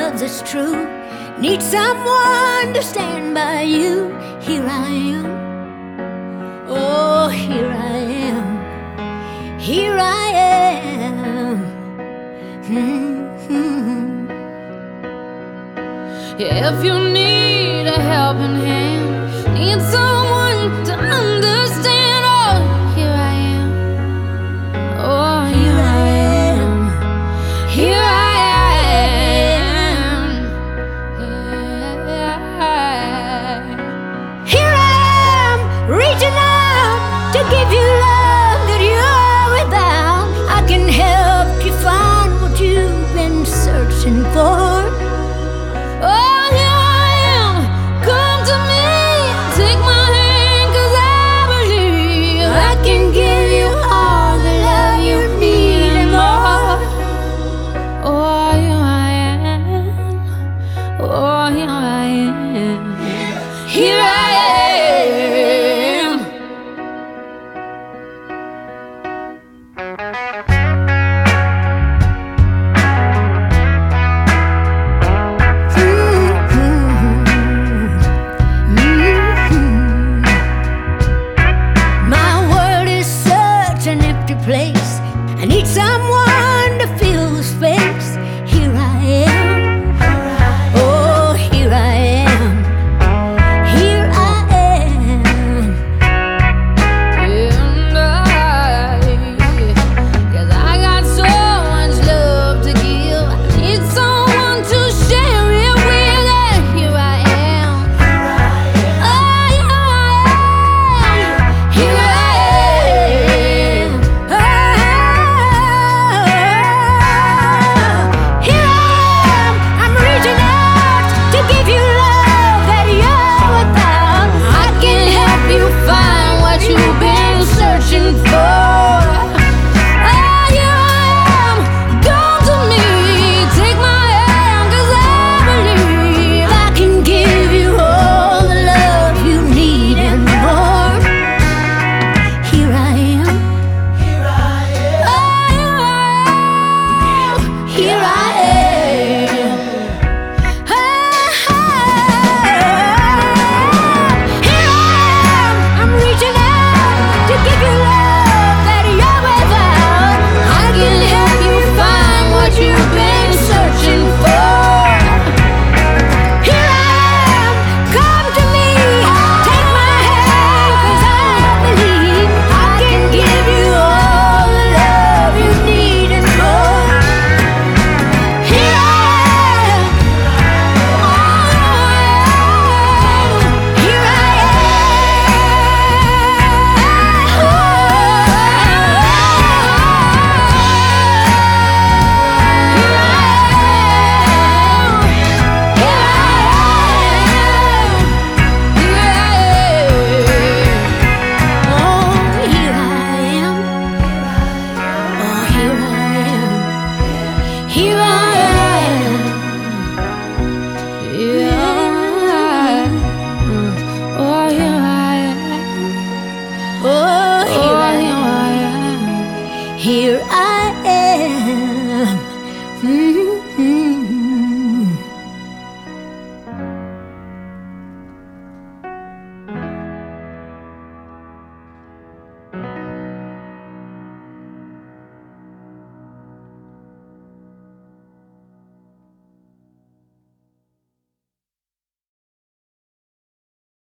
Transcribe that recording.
loves us true. Need someone to stand by you. Here I am. Oh, here I am. Here I am. Yeah, if you need a helping hand, need someone to understand, oh, here I am. Oh, here I am. Here I am. Here I am, reaching out to give you love.